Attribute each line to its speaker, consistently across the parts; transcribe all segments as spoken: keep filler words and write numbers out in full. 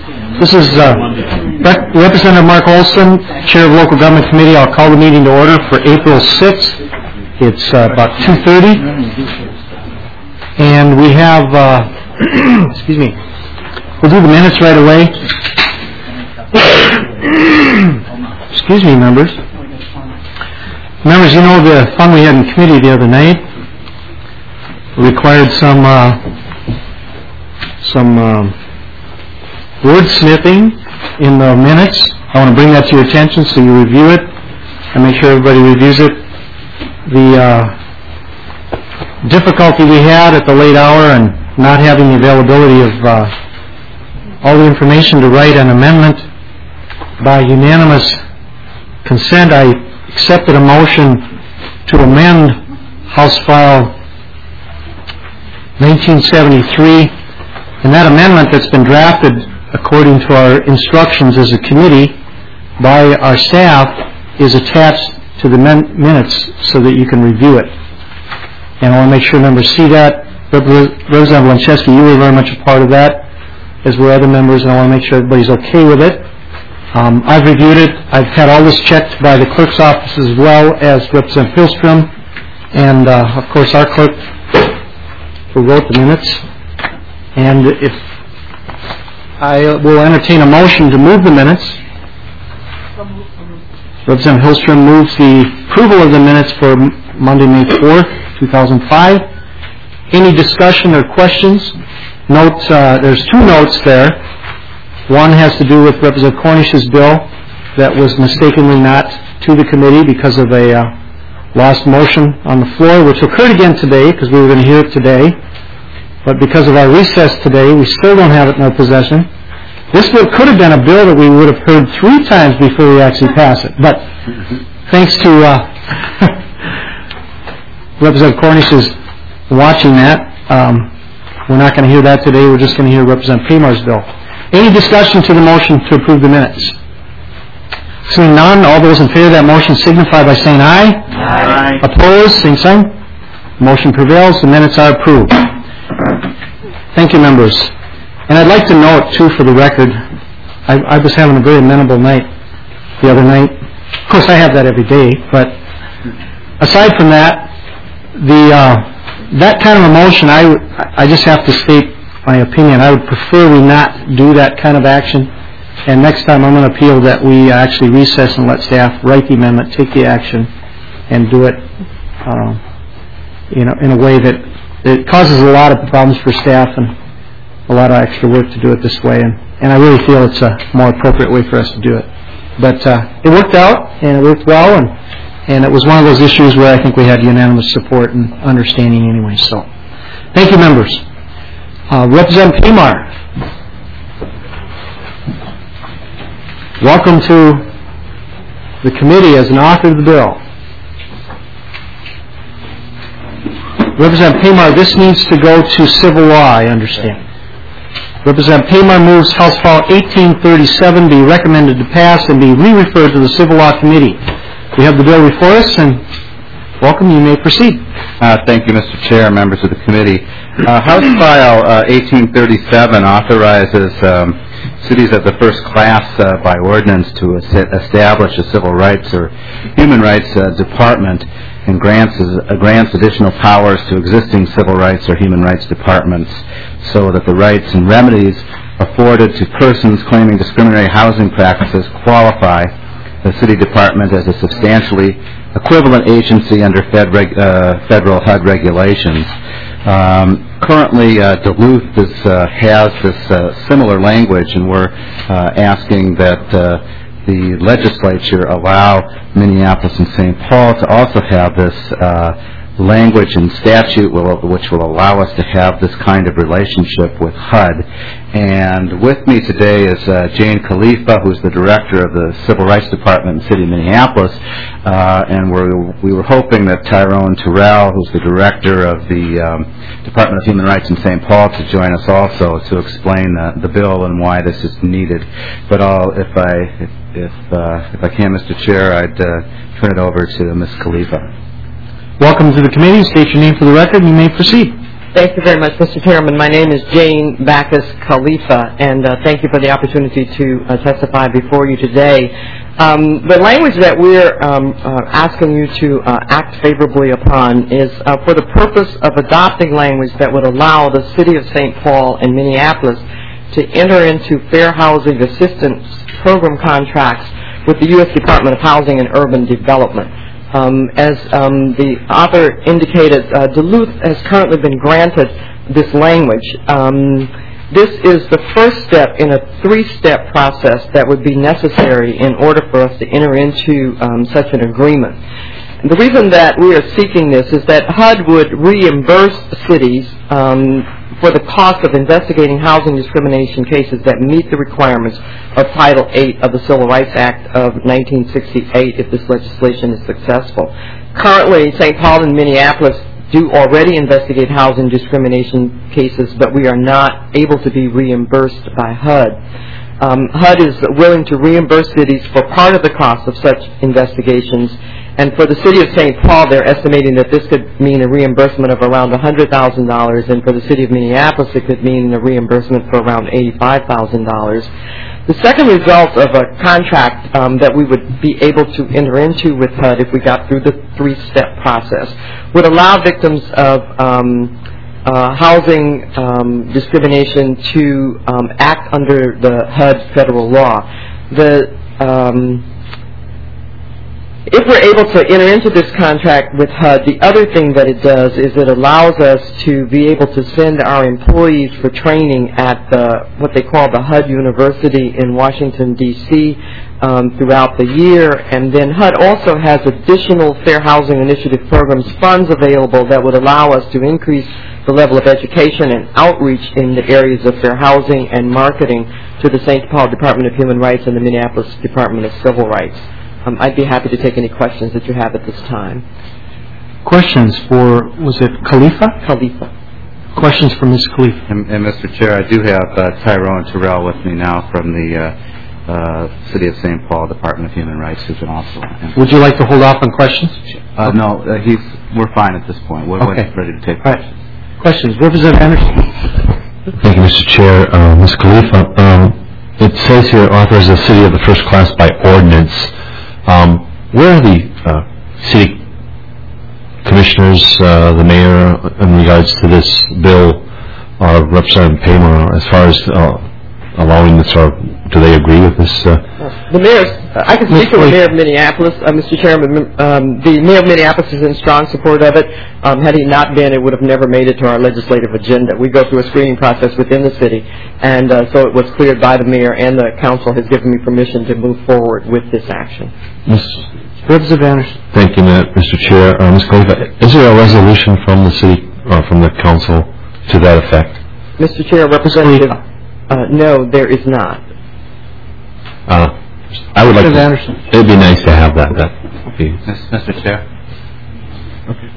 Speaker 1: This is uh, Rep- Representative Mark Olson, Chair of Local Government Committee. I'll call the meeting to order for April sixth. It's uh, about two thirty. And we have, uh, excuse me, we'll do the minutes right away. Excuse me, members. Members, you know the fun we had in committee the other night required some uh, some uh, wordsmithing in the minutes. I want to bring that to your attention so you review it and make sure everybody reviews it. The uh, difficulty we had at the late hour and not having the availability of uh, all the information to write an amendment by unanimous consent, I accepted a motion to amend House File nineteen seventy-three, and that amendment that's been drafted according to our instructions as a committee by our staff is attached to the min- minutes so that you can review it. And I want to make sure members see that. Representative Lencheski, you were very much a part of that, as were other members, and I want to make sure everybody's okay with it. Um, I've reviewed it. I've had all this checked by the clerk's office as well as Representative Hillstrom, and uh, of course our clerk who wrote the minutes. And if I will entertain a motion to move the minutes. Representative Hillstrom moves the approval of the minutes for Monday, May fourth, two thousand five. Any discussion or questions? Note, uh, there's two notes there. One has to do with Representative Cornish's bill that was mistakenly not to the committee because of a uh, lost motion on the floor, which occurred again today because we were going to hear it today. But because of our recess today, we still don't have it in our possession. This bill could have been a bill that we would have heard three times before we actually pass it. But thanks to uh, Representative Cornish's watching that, um, we're not going to hear that today. We're just going to hear Representative Pamar's bill. Any discussion to the motion to approve the minutes? Seeing none, all those in favor of that motion signify by saying aye.
Speaker 2: Aye.
Speaker 1: Opposed, same sign. Motion prevails. The minutes are approved. Thank you, members. And I'd like to note, too, for the record, I, I was having a very amenable night the other night. Of course, I have that every day, but aside from that, the uh, that kind of a motion, I, I just have to state my opinion. I would prefer we not do that kind of action. And next time I'm going to appeal that we actually recess and let staff write the amendment, take the action, and do it uh, you know, in a way that it causes a lot of problems for staff and a lot of extra work to do it this way. And, and I really feel it's a more appropriate way for us to do it. But uh, it worked out, and it worked well, and, and it was one of those issues where I think we had unanimous support and understanding anyway. So thank you, members. Uh, Representative Pamar, welcome to the committee as an author of the bill. Representative Pamar, this needs to go to civil law, I understand. Representative Pamar moves House File eighteen thirty-seven be recommended to pass and be re-referred to the Civil Law Committee. We have the bill before us, and welcome. You may proceed.
Speaker 2: Uh, thank you, Mister Chair, members of the committee. Uh, House File uh, eighteen thirty-seven authorizes um, cities of the first class uh, by ordinance to establish a civil rights or human rights uh, department and grants, uh, grants additional powers to existing civil rights or human rights departments so that the rights and remedies afforded to persons claiming discriminatory housing practices qualify the city department as a substantially equivalent agency under fed reg, uh, federal H U D regulations. Um, currently, uh, Duluth is, uh, has this uh, similar language, and we're uh, asking that uh, the legislature allow Minneapolis and Saint Paul to also have this uh, language and statute will, which will allow us to have this kind of relationship with H U D. And with me today is uh, Jane Khalifa, who's the director of the Civil Rights Department in the city of Minneapolis, uh, and we're, we were hoping that Tyrone Terrell, who's the director of the um, Department of Human Rights in Saint Paul, to join us also to explain uh, the bill and why this is needed. But I'll, if I if if, uh, if I can, Mister Chair, I'd uh, turn it over to Miz Khalifa.
Speaker 1: Welcome to the committee. State your name for the record, and you may proceed.
Speaker 3: Thank you very much, Mister Chairman. My name is Jane Backus Khalifa, and uh, thank you for the opportunity to uh, testify before you today. Um, the language that we're um, uh, asking you to uh, act favorably upon is uh, for the purpose of adopting language that would allow the City of Saint Paul and Minneapolis to enter into fair housing assistance program contracts with the U S Department of Housing and Urban Development. Um, as um, the author indicated, uh, Duluth has currently been granted this language. Um, this is the first step in a three-step process that would be necessary in order for us to enter into um, such an agreement. And the reason that we are seeking this is that H U D would reimburse cities um, for the cost of investigating housing discrimination cases that meet the requirements of Title eight of the Civil Rights Act of nineteen sixty-eight if this legislation is successful. Currently, Saint Paul and Minneapolis do already investigate housing discrimination cases, but we are not able to be reimbursed by H U D. Um, H U D is willing to reimburse cities for part of the cost of such investigations. And for the City of Saint Paul, they're estimating that this could mean a reimbursement of around one hundred thousand dollars, and for the City of Minneapolis, it could mean a reimbursement for around eighty-five thousand dollars. The second result of a contract um, that we would be able to enter into with H U D if we got through the three-step process would allow victims of um, uh, housing um, discrimination to um, act under the H U D federal law. The um, If we're able to enter into this contract with H U D, the other thing that it does is it allows us to be able to send our employees for training at the, what they call the H U D University in Washington, D C um, throughout the year. And then H U D also has additional Fair Housing Initiative programs funds available that would allow us to increase the level of education and outreach in the areas of fair housing and marketing to the Saint Paul Department of Human Rights and the Minneapolis Department of Civil Rights. Um, I'd be happy to take any questions that you have at this time.
Speaker 1: Questions for, was it Khalifa?
Speaker 3: Khalifa.
Speaker 1: Questions for Miz Khalifa.
Speaker 2: And, and Mister Chair, I do have uh, Tyrone Terrell with me now from the uh, uh, City of Saint Paul Department of Human Rights, who can also...
Speaker 1: Would you like to hold off on questions?
Speaker 2: Uh, no, uh, he's. We're fine at this point. We're
Speaker 1: okay.
Speaker 2: ready to take
Speaker 1: questions. Right. Questions. Representative Anderson.
Speaker 4: Thank you, Mister Chair. Uh, Miz Khalifa, um, it says here authorizes the city of the first class by ordinance. Um, where are the uh, city commissioners, uh, the mayor, in regards to this bill, uh, Representative Paymer, as far as uh, allowing this, or do they agree with this? Uh?
Speaker 3: The mayor's, uh, I can speak for the mayor of Minneapolis, uh, Mister Chairman. Um, the mayor of Minneapolis is in strong support of it. Um, had he not been, it would have never made it to our legislative agenda. We go through a screening process within the city, and uh, so it was cleared by the mayor, and the council has given me permission to move forward with this action.
Speaker 1: Representative Anderson.
Speaker 4: Thank you, Mister Chair. Uh, Miz Khalifa, is there a resolution from the city, or from the council, to that effect?
Speaker 3: Mister Chair, Representative, uh, no, there is not.
Speaker 4: Uh, I would like to, Anderson. It would be nice to have that. that would be.
Speaker 2: Mister Chair.
Speaker 1: Okay.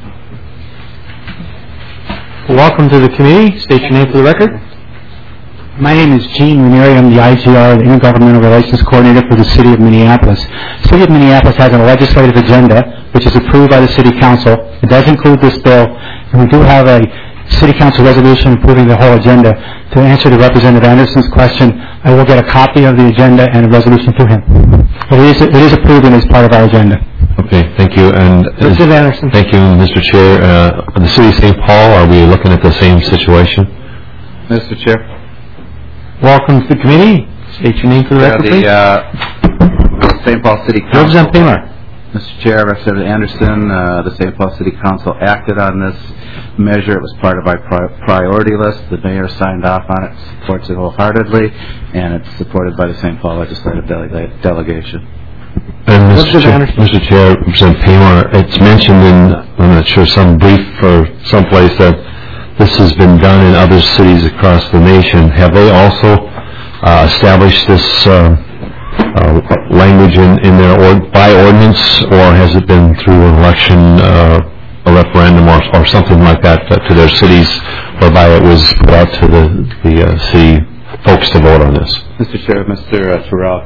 Speaker 1: Welcome to the committee. State your name for the record.
Speaker 5: My name is Gene Ranieri. I'm the I G R, the Intergovernmental Relations Coordinator for the City of Minneapolis. The City of Minneapolis has a legislative agenda which is approved by the City Council. It does include this bill, and we do have a City Council resolution approving the whole agenda. To answer to Representative Anderson's question, I will get a copy of the agenda and a resolution to him. It is, it is approved and is part of our agenda.
Speaker 4: Okay, thank you. And
Speaker 1: Representative Anderson.
Speaker 4: Thank you, Mister Chair. Uh, the City of Saint Paul, are we looking at the same situation?
Speaker 2: Mister Chair.
Speaker 1: Welcome to the committee. State your name for the record,
Speaker 2: the,
Speaker 1: please.
Speaker 2: Uh, Saint Paul City Council.
Speaker 1: Representative Paymer.
Speaker 2: Mister Chair, Representative Anderson, uh, the Saint Paul City Council acted on this measure. It was part of our pri- priority list. The mayor signed off on it, supports it wholeheartedly, and it's supported by the Saint Paul Legislative Delega- Delegation.
Speaker 4: And Mister Chair, Mister Chair, Representative Paymer, it's mentioned in, I'm not sure, some brief or someplace that this has been done in other cities across the nation. Have they also uh, established this uh, uh, language in, in their or, by ordinance, or has it been through an election, uh, a referendum, or, or something like that uh, to their cities, whereby it was put out to the, the uh, city folks to vote on this?
Speaker 2: Mister Chair, Mister Uh, Terrell.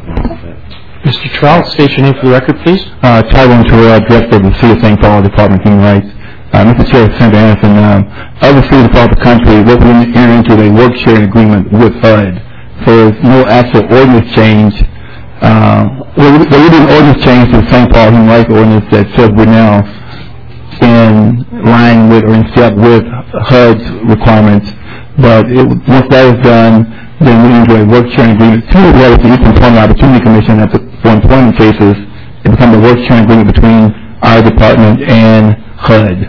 Speaker 1: Mister Terrell, state your name for the record, please.
Speaker 5: Uh, Tyrone Terrell, Director of the City of Saint Paul Department of Human Rights.
Speaker 6: Uh, Mister Chair, Senator Anderson, um, other cities across the country, we're going to enter into a work sharing agreement with H U D. So there's no actual ordinance change. Uh, there will be an ordinance change to the Saint Paul Human Rights Ordinance that says we're now in line with or in step with H U D's requirements. But it, once that is done, then we enter a work sharing agreement too, as well as the Equal Employment Opportunity Commission that's for employment cases. It becomes a work sharing agreement between our department and H U D.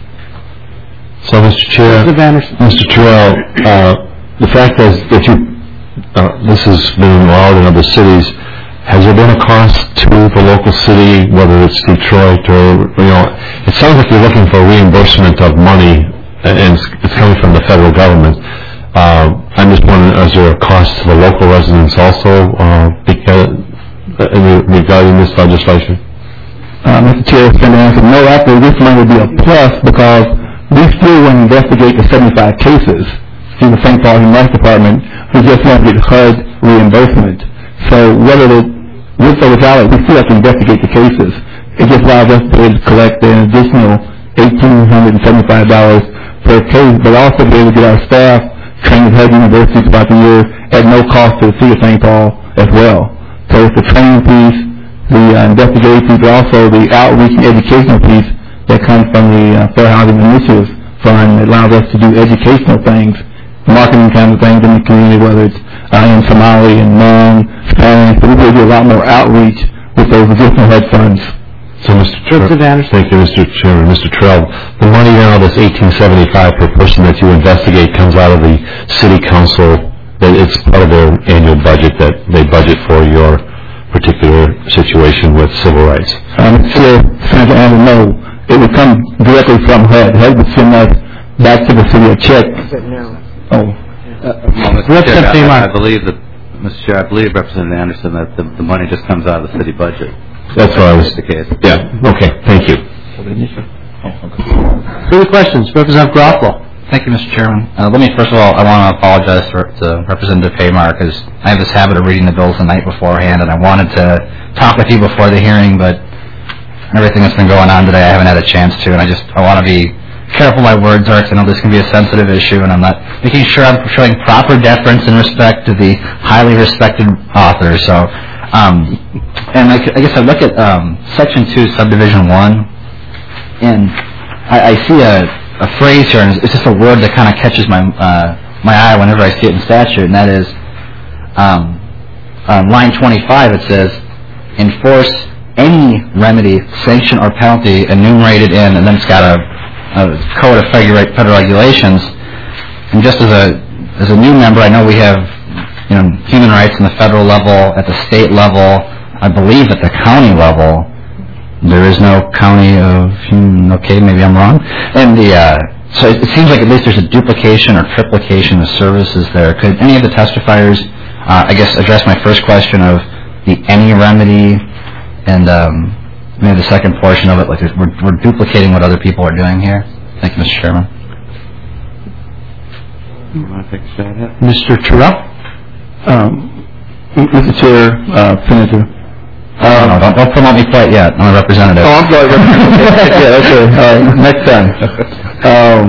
Speaker 4: So, Mister Chair, Mister Terrell, uh, the fact is that you, uh, this has been allowed in other cities. Has there been a cost to the local city, whether it's Detroit or, you know, it sounds like you're looking for reimbursement of money, and it's, it's coming from the federal government. Uh, I'm just wondering, is there a cost to the local residents also uh, because, uh, regarding this legislation?
Speaker 6: Uh, Mister Chair, Senator, no, actually, this money would be a plus because we still want to investigate the seventy-five cases through the Saint Paul Human Rights Department. We just want to get H U D reimbursement. So whether the, with or without it, we still have to investigate the cases. It just allows us to collect an additional one thousand eight hundred seventy-five dollars per case, but also be able to get our staff trained at H U D universities throughout the year at no cost to the city of Saint Paul as well. So it's the training piece, the uh, investigative piece, but also the outreach and educational piece that comes from the uh, Fair Housing Initiative Fund that allows us to do educational things, marketing kind of things in the community, whether it's uh, in Somali and Hmong, Spanish, but we really do a lot more outreach with those additional H U D funds.
Speaker 4: So, Mister Terrell, thank you, Mister Chairman. Mister Terrell, the money now, this eighteen seventy-five per person that you investigate, comes out of the city council. It's part of their annual budget that they budget for your particular situation with civil rights.
Speaker 6: Um, Chair, Senator Anderson, no, it would come directly from H U D. H U D would send us back to the city a check. Oh,
Speaker 2: uh, well, Mister Chair, I, I believe that, Mister Chair, I believe Representative Anderson that the, the money just comes out of the city budget.
Speaker 4: That's what I was
Speaker 2: the case.
Speaker 4: Yeah. Okay. Thank you.
Speaker 1: Further questions, Representative Groffalo.
Speaker 7: Thank you, Mister Chairman. Uh, let me first of all, I want to apologize for, to Representative Paymar because I have this habit of reading the bills the night beforehand, and I wanted to talk with you before the hearing, but everything that's been going on today, I haven't had a chance to, and I just I want to be careful my words are, because I know this can be a sensitive issue, and I'm not making sure I'm showing proper deference and respect to the highly respected author. So, um, and I, I guess I look at um, Section two, Subdivision one, and I, I see a a phrase here, and it's just a word that kind of catches my uh, my eye whenever I see it in statute, and that is um, on line twenty-five. It says, "Enforce any remedy, sanction, or penalty enumerated in," and then it's got a, a code of federal regulations. And just as a as a new member, I know we have you know human rights in the federal level, at the state level, I believe at the county level. There is no county of, okay, maybe I'm wrong. And the, uh, so it seems like at least there's a duplication or triplication of services there. Could any of the testifiers, uh, I guess, address my first question of the any remedy and um, maybe the second portion of it, like we're, we're duplicating what other people are doing here? Thank you, Mister Chairman.
Speaker 2: You want to take a shot at it?
Speaker 1: Mister Terrell?
Speaker 6: Um, Mister Chair, uh, Senator.
Speaker 7: Uh, no, don't, don't promote me quite yet. I'm a representative.
Speaker 6: Oh, I'm sorry. Yeah, okay. Uh, next time. Um,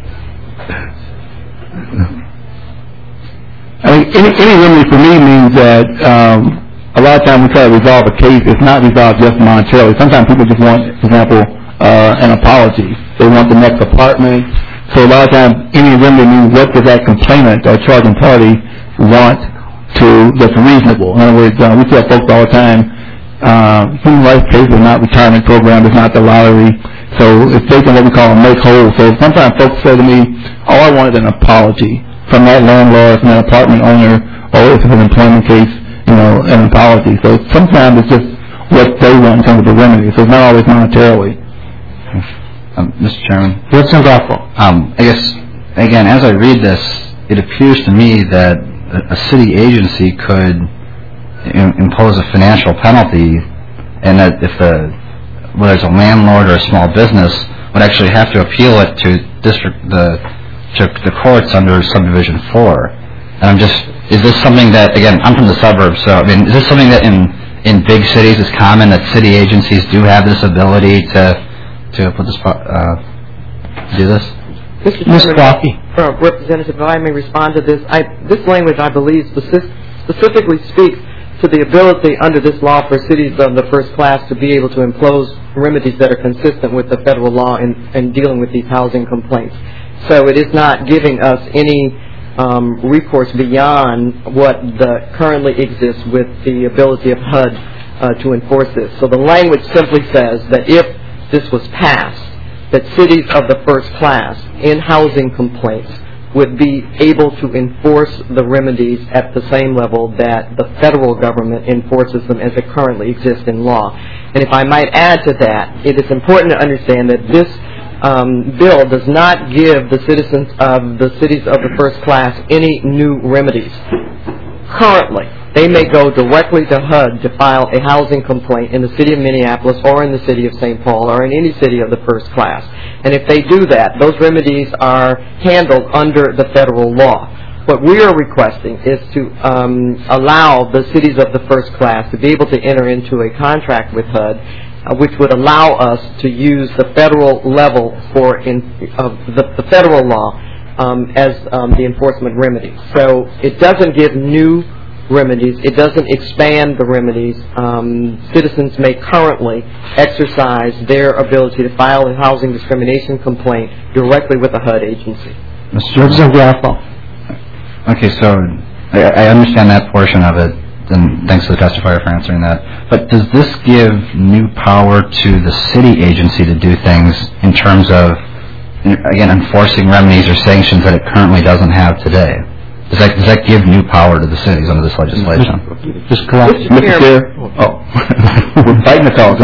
Speaker 6: I mean, any, any remedy for me means that um, a lot of times we try to resolve a case. It's not resolved just monetarily. Sometimes people just want, for example, uh, an apology. They want the next apartment. So a lot of times, any remedy means what does that complainant or charging party want to that's reasonable. In other words, uh, we tell folks all the time, Uh, human rights cases are not retirement program, it's not the lottery. So it's based on what we call a make whole. So sometimes folks say to me, all I want is an apology from that landlord, from that apartment owner, or if it's an employment case, you know, an apology. So sometimes it's just what they want in terms of the remedy. So it's not always monetarily.
Speaker 7: Um, Mister Chairman?
Speaker 1: What's involved?
Speaker 7: Um, I guess, again, as I read this, it appears to me that a, a city agency could impose a financial penalty, and that if the whether it's a landlord or a small business would actually have to appeal it to district the to the courts under subdivision four. And I'm just is this something that, again, I'm from the suburbs, so I mean, is this something that in in big cities is common, that city agencies do have this ability to to put this uh to do this?
Speaker 3: Mister Chairman, uh, Representative, if I may respond to this, I, this language, I believe, specific, specifically speaks to the ability under this law for cities of the first class to be able to impose remedies that are consistent with the federal law in, in dealing with these housing complaints. So it is not giving us any um, recourse beyond what the, currently exists with the ability of H U D uh, to enforce this. So the language simply says that if this was passed, that cities of the first class in housing complaints would be able to enforce the remedies at the same level that the federal government enforces them as it currently exists in law. And if I might add to that, it is important to understand that this um, bill does not give the citizens of the cities of the first class any new remedies. Currently, they may go directly to H U D to file a housing complaint in the city of Minneapolis or in the city of Saint Paul or in any city of the first class. And if they do that, those remedies are handled under the federal law. What we are requesting is to um, allow the cities of the first class to be able to enter into a contract with H U D, uh, which would allow us to use the federal level for in, uh, the, the federal law um, as um, the enforcement remedy. So it doesn't give new remedies. It doesn't expand the remedies. Um, citizens may currently exercise their ability to file a housing discrimination complaint directly with the H U D agency.
Speaker 7: Mister Representative Okay, so I, I understand that portion of it, and thanks to the testifier for answering that. But does this give new power to the city agency to do things in terms of, again, enforcing remedies or sanctions that it currently doesn't have today? Does that, does that give new power to the cities under this legislation?
Speaker 6: Just correct. Mister Chair. Oh, we're fighting the cause.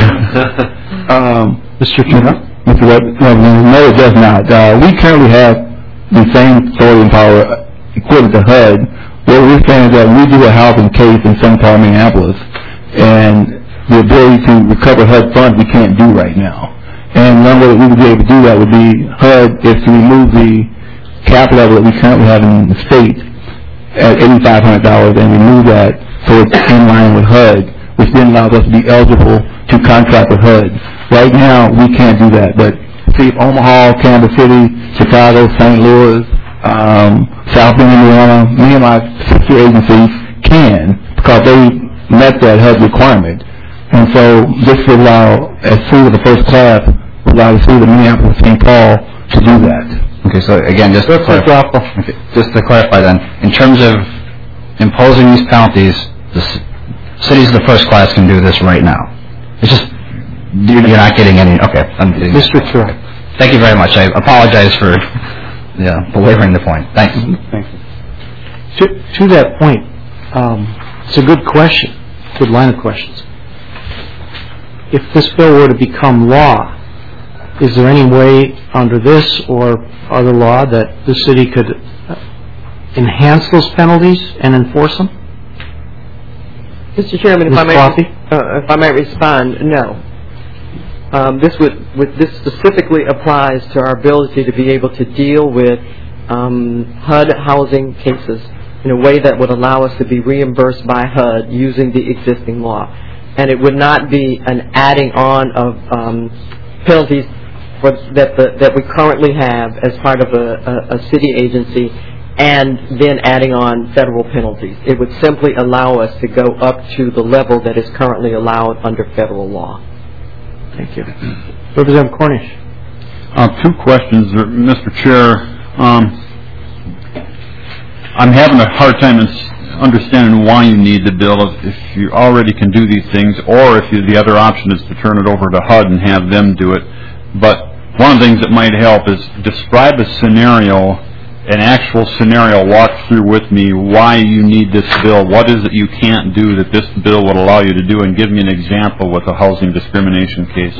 Speaker 6: um, Mister Chair. Mister Representative, no, it does not. Uh, we currently have the same authority and power equivalent to H U D. What we're saying is that we do a housing case in Saint Paul, Minneapolis, and the ability to recover H U D funds we can't do right now. And one way that we would be able to do that would be H U D is to remove the cap level that we currently have in the state at eight thousand five hundred dollars and remove that so it's in line with H U D, which then allows us to be eligible to contract with H U D. Right now, we can't do that, but see if Omaha, Kansas City, Chicago, Saint Louis, um, South Bend, Indiana, me and my sister agencies can because they met that H U D requirement. And so this would allow, as city of the first class, would allow the city of Minneapolis and Saint Paul to do that.
Speaker 7: Okay, so again, just to, clarify, okay, just to clarify then, in terms of imposing these penalties, the c- cities of the first class can do this right now. It's just, you're, you're not getting any, okay. I'm getting
Speaker 1: Mister Chair.
Speaker 7: Thank you very much. I apologize for yeah, belaboring the point. Thanks.
Speaker 1: Mm-hmm. Thank you. To, to that point, um, it's a good question, good line of questions. If this bill were to become law, is there any way under this or other law that the city could enhance those penalties and enforce them?
Speaker 3: Mister Chairman, if I, may, uh, if I might respond, no. Um, this would, would this specifically applies to our ability to be able to deal with um, H U D housing cases in a way that would allow us to be reimbursed by H U D using the existing law, and it would not be an adding on of um, penalties for, that the, that we currently have as part of a, a, a city agency, and then adding on federal penalties. It would simply allow us to go up to the level that is currently allowed under federal law.
Speaker 1: Thank you. Representative Cornish.
Speaker 8: Uh, two questions, Mister Chair. Um, I'm having a hard time understanding why you need the bill if, if you already can do these things, or if you, the other option is to turn it over to H U D and have them do it. But one of the things that might help is describe a scenario, an actual scenario, walk through with me why you need this bill. What is it you can't do that this bill would allow you to do, and give me an example with a housing discrimination case.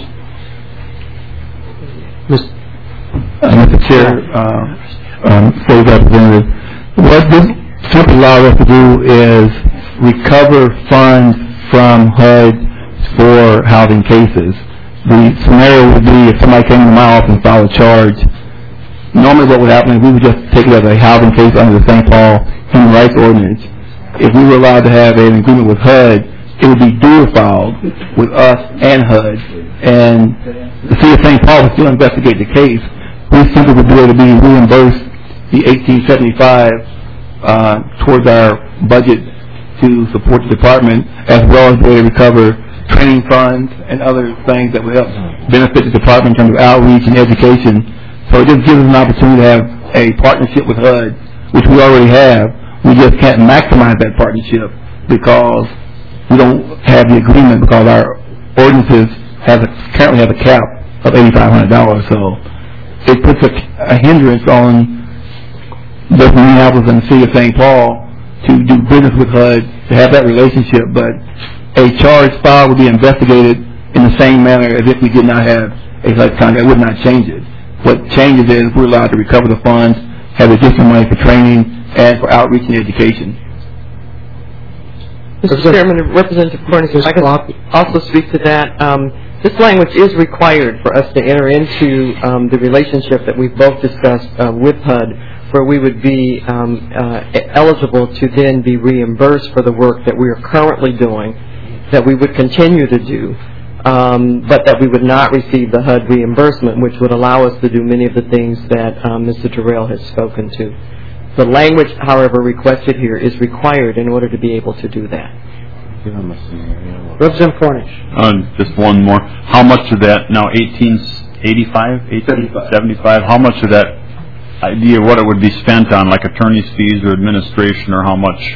Speaker 6: Mister Chair, uh, um, State Representative, what this simply allows us to do is recover funds from H U D for housing cases. The scenario would be if somebody came to my office and filed a charge. Normally what would happen is we would just take it as a housing case under the Saint Paul Human Rights Ordinance. If we were allowed to have an agreement with H U D, it would be dual filed with us and H U D. And the city of Saint Paul would still investigate the case, we simply would be able to be reimbursed the eighteen seventy-five uh, towards our budget to support the department, as well as be able to recover training funds and other things that would help benefit the department in terms of outreach and education. So it just gives us an opportunity to have a partnership with H U D, which we already have. We just can't maximize that partnership because we don't have the agreement, because our ordinances have a, currently have a cap of eighty-five hundred dollars. So it puts a, a hindrance on both Minneapolis and the city of Saint Paul to do business with H U D, to have that relationship. But a charge filed would be investigated in the same manner as if we did not have a H U D contract. It would not change it. What changes is we're allowed to recover the funds, have additional money for training and for outreach and education.
Speaker 3: Mister Chairman, Representative Cornish, if I could also speak to that. Um, this language is required for us to enter into um, the relationship that we've both discussed uh, with H U D, where we would be um, uh, eligible to then be reimbursed for the work that we are currently doing, that we would continue to do, um, but that we would not receive the H U D reimbursement, which would allow us to do many of the things that um, Mister Terrell has spoken to. The language, however, requested here is required in order to be able to do that.
Speaker 1: Representative Cornish.
Speaker 8: Uh, just one more. How much of that, now eighteen eighty-five, eighteen seventy-five, how much of that idea, what it would be spent on, like attorney's fees or administration, or how much?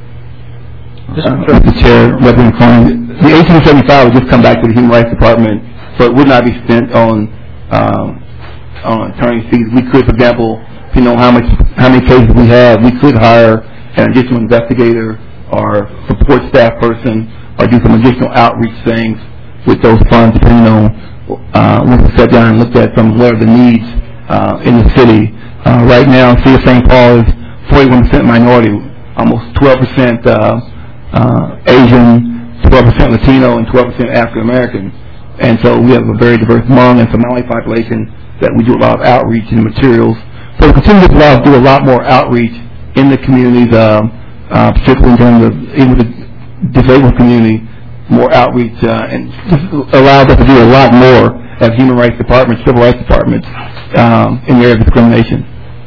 Speaker 6: Uh, Mister Chair, Representative Cornish, the eighteen seventy-five would just come back to the Human Rights Department, so it would not be spent on um, on attorney's fees. We could, for example, you know how much, how many cases we have, we could hire an additional investigator or support staff person, or do some additional outreach things with those funds, depending on uh, once we sat down and looked at some what are the needs uh, in the city. Uh, right now, City of Saint Paul is forty-one percent minority, almost twelve percent uh, uh, Asian, twelve percent Latino, and twelve percent African American. And so we have a very diverse Hmong and Somali population that we do a lot of outreach and materials. So we continue to allow us to do a lot more outreach in the communities, uh, uh, particularly in terms of even the disabled community, more outreach, uh, and just allows us to do a lot more as human rights departments, civil rights departments, um, in the area of discrimination.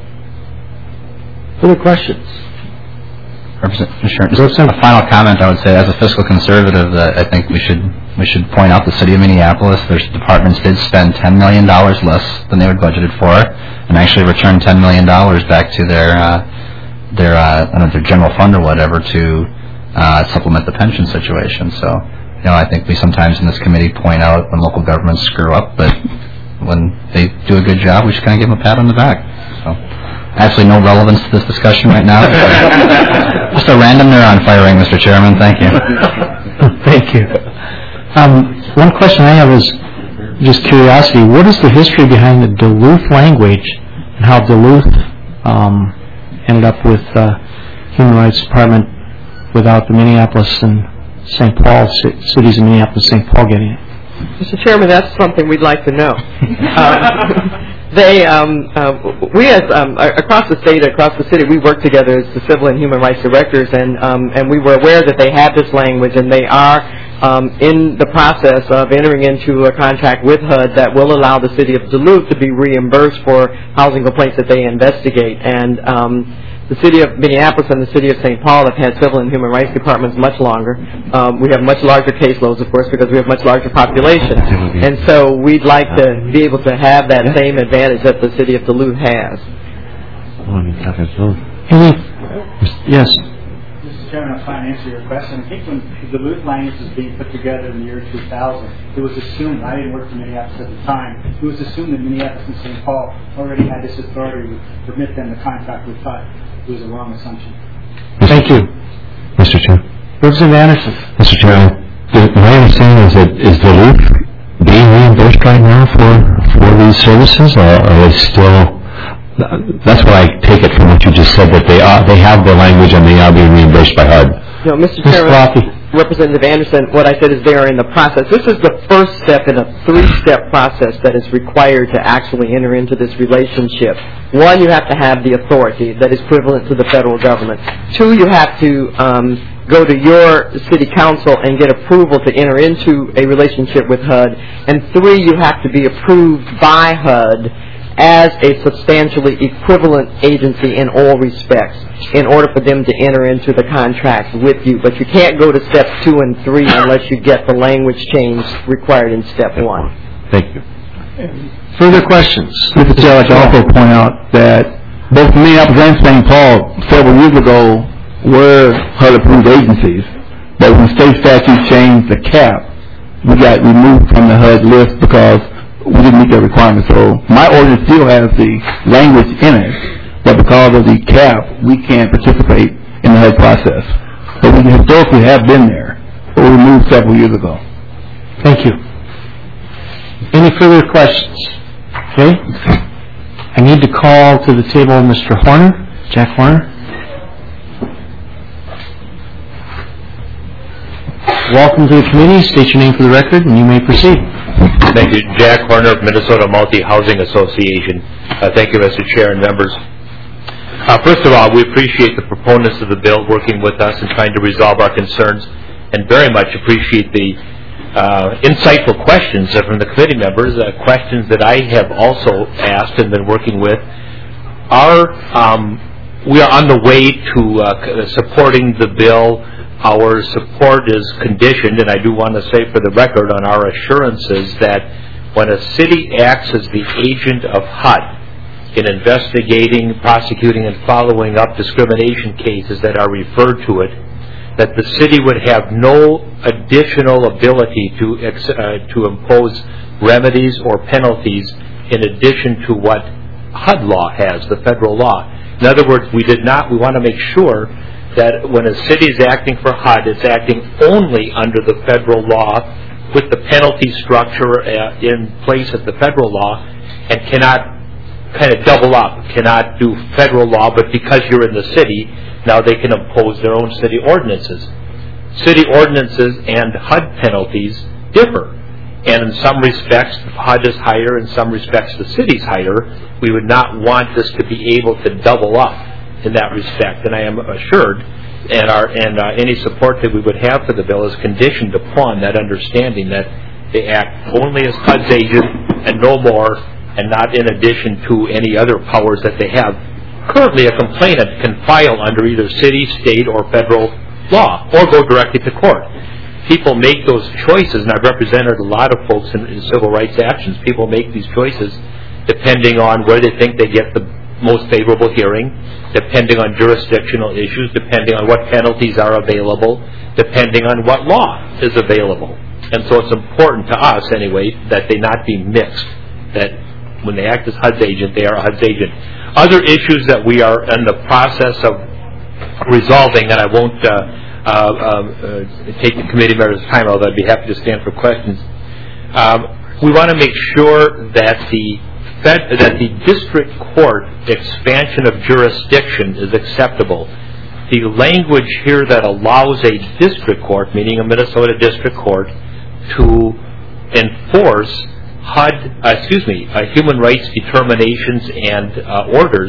Speaker 1: Further questions?
Speaker 7: Sure. Just a final comment, I would say, as a fiscal conservative, that I think we should we should point out the city of Minneapolis. Their departments did spend ten million dollars less than they were budgeted for, and actually returned ten million dollars back to their uh, their uh, I don't know, their general fund or whatever to uh, supplement the pension situation. So, you know, I think we sometimes in this committee point out when local governments screw up, but when they do a good job, we should kind of give them a pat on the back. So. Absolutely no relevance to this discussion right now. Just a random neuron firing, Mister Chairman. Thank you.
Speaker 1: Thank you. Um, one question I have is just curiosity. What is the history behind the Duluth language and how Duluth um, ended up with uh, Human Rights Department without the Minneapolis and Saint Paul, cities of Minneapolis and Saint Paul getting it?
Speaker 3: Mister Chairman, that's something we'd like to know. Uh, They, um, uh, we as um, across the state, across the city, we work together as the civil and human rights directors, and um, and we were aware that they had this language, and they are um, in the process of entering into a contract with H U D that will allow the city of Duluth to be reimbursed for housing complaints that they investigate. And um, the city of Minneapolis and the city of Saint Paul have had civil and human rights departments much longer. Um, we have much larger caseloads, of course, because we have much larger population. And so we'd like to be able to have that same advantage that the city of Duluth has.
Speaker 1: Yes.
Speaker 5: Mister Chairman, I'm trying to answer your question. I think when the Duluth language was being put together in the year two thousand, it was assumed, I didn't work for Minneapolis at the time, it was assumed that Minneapolis and Saint Paul already had this authority to permit them to contract with H U D. It was a wrong assumption.
Speaker 1: Thank you.
Speaker 4: Mister Chair.
Speaker 1: Representative Anderson.
Speaker 4: Mister Chairman, my understanding is that is Duluth being reimbursed right now for, for these services, or are they still... That's what I take it from what you just said, that they are, they have the language and they are being reimbursed by H U D.
Speaker 3: No, Mister Chairman, Representative Anderson, what I said is they are in the process. This is the first step in a three-step process that is required to actually enter into this relationship. One, you have to have the authority that is equivalent to the federal government. Two, you have to um, go to your city council and get approval to enter into a relationship with H U D. And three, you have to be approved by H U D as a substantially equivalent agency in all respects in order for them to enter into the contract with you. But you can't go to step two and three unless you get the language change required in step one.
Speaker 4: Thank you.
Speaker 1: Further questions?
Speaker 6: Mister Chair, I'd like to also point out that both Minneapolis and Saint Paul several years ago were H U D-approved agencies, but when state statutes changed the cap, we got removed from the H U D list because we didn't meet their requirements. So my ordinance still has the language in it, but because of the cap, we can't participate in the H U D process. But we historically have been there, but we removed several years ago.
Speaker 1: Thank you. Any further questions? Okay. I need to call to the table Mister Horner, Jack Horner. Welcome to the committee. State your name for the record, and you may proceed.
Speaker 9: Thank you. Jack Horner of Minnesota Multi-Housing Association. Uh, thank you, Mister Chair and members. Uh, first of all, we appreciate the proponents of the bill working with us and trying to resolve our concerns, and very much appreciate the uh, insightful questions from the committee members, uh, questions that I have also asked and been working with. Our, um, we are on the way to uh, supporting the bill. Our support is conditioned, and I do want to say for the record, on our assurances that when a city acts as the agent of H U D in investigating, prosecuting, and following up discrimination cases that are referred to it, that the city would have no additional ability to ex- uh, to impose remedies or penalties in addition to what H U D law has, the federal law. In other words, we did not. We want to make sure that when a city is acting for H U D, it's acting only under the federal law with the penalty structure uh, in place at the federal law, and cannot kind of double up, cannot do federal law, but because you're in the city, now they can impose their own city ordinances. City ordinances and H U D penalties differ, and in some respects, H U D is higher, in some respects, the city's higher. We would not want this to be able to double up in that respect, and I am assured, and our and uh, any support that we would have for the bill is conditioned upon that understanding that they act only as H U D's agent and no more, and not in addition to any other powers that they have. Currently, a complainant can file under either city, state, or federal law, or go directly to court. People make those choices, and I've represented a lot of folks in, in civil rights actions. People make these choices depending on where they think they get the most favorable hearing, depending on jurisdictional issues, depending on what penalties are available, depending on what law is available. And so it's important to us, anyway, that they not be mixed, that when they act as H U D's agent, they are H U D's agent. Other issues that we are in the process of resolving, and I won't uh, uh, uh, take the committee members' time, although I'd be happy to stand for questions. Um, we want to make sure that the Fed, that the district court expansion of jurisdiction is acceptable. The language here that allows a district court, meaning a Minnesota district court, to enforce H U D, uh, excuse me, uh, human rights determinations and uh, orders,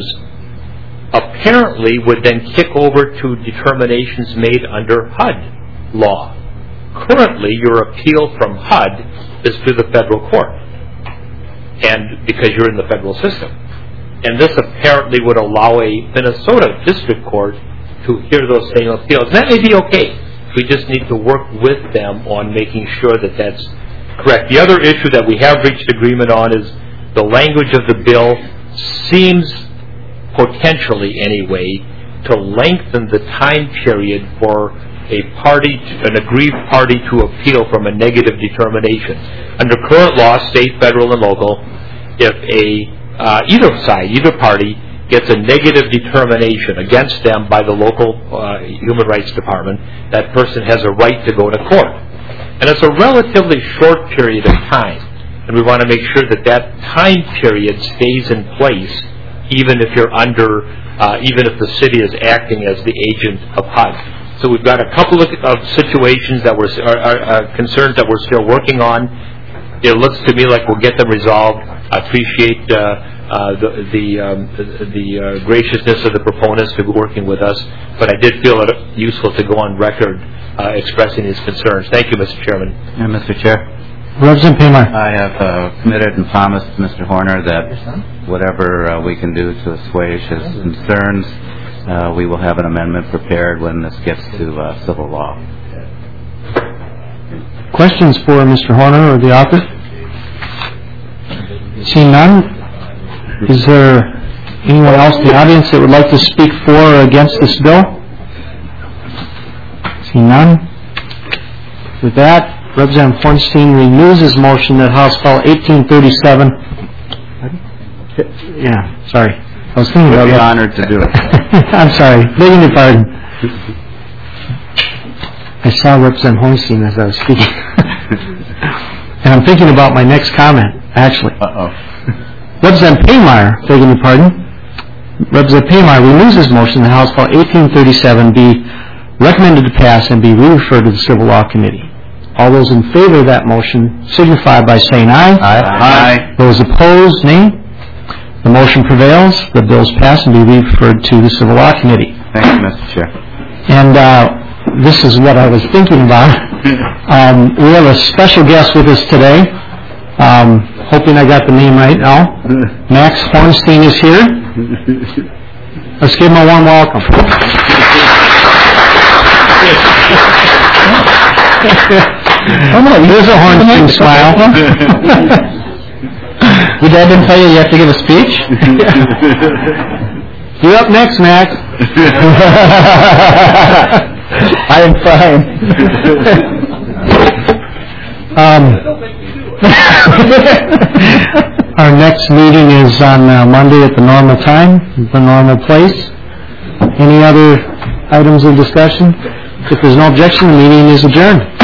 Speaker 9: apparently would then kick over to determinations made under H U D law. Currently, your appeal from H U D is to the federal court, and because you're in the federal system. And this apparently would allow a Minnesota district court to hear those same appeals. And that may be okay. We just need to work with them on making sure that that's correct. The other issue that we have reached agreement on is the language of the bill seems, potentially anyway, to lengthen the time period for a party, an aggrieved party to appeal from a negative determination. Under current law, state, federal, and local, if a uh, either side, either party, gets a negative determination against them by the local uh, human rights department, that person has a right to go to court. And it's a relatively short period of time, and we want to make sure that that time period stays in place, even if you're under, uh, even if the city is acting as the agent of H U D. So we've got a couple of, of situations that we're, are, are, are concerns that we're still working on. It looks to me like we'll get them resolved. I appreciate uh, uh, the the, um, the, the uh, graciousness of the proponents to be working with us, but I did feel it useful to go on record uh, expressing these concerns. Thank you, Mister Chairman.
Speaker 2: And Mister Chair.
Speaker 1: Representative Paymar.
Speaker 2: I have uh, committed and promised Mister Horner that whatever uh, we can do to assuage his concerns, uh, we will have an amendment prepared when this gets to uh, civil law.
Speaker 1: Questions for Mister Horner or the author? Seeing none, is there anyone else in the audience that would like to speak for or against this bill? Seeing none. With that, Representative Hornstein renews his motion that House File eighteen thirty-seven. Yeah, sorry. I was thinking about
Speaker 2: We'd be
Speaker 1: that.
Speaker 2: honored to do it.
Speaker 1: I'm sorry. Begging your pardon. I saw Representative Hornstein as I was speaking. And I'm thinking about my next comment, actually.
Speaker 2: Uh-oh.
Speaker 1: Representative Paymar, begging your pardon. Representative Paymar renews his motion that House File eighteen thirty-seven be recommended to pass and be re-referred to the Civil Law Committee. All those in favor of that motion signify by saying aye.
Speaker 2: Aye. Aye.
Speaker 1: Those opposed, nay. The motion prevails. The bill is passed and be referred to the Civil Law Committee.
Speaker 2: Thank you, Mister Chair.
Speaker 1: And uh, this is what I was thinking about. Um, we have a special guest with us today. Um, hoping I got the name right now. Max Hornstein is here. Let's give him a warm welcome. There's a Hornstein smile. Your dad didn't tell you you have to give a speech? You're up next, Max. I am fine. um, our next meeting is on uh, Monday at the normal time, the normal place. Any other items of discussion? If there's no objection, the meeting is adjourned.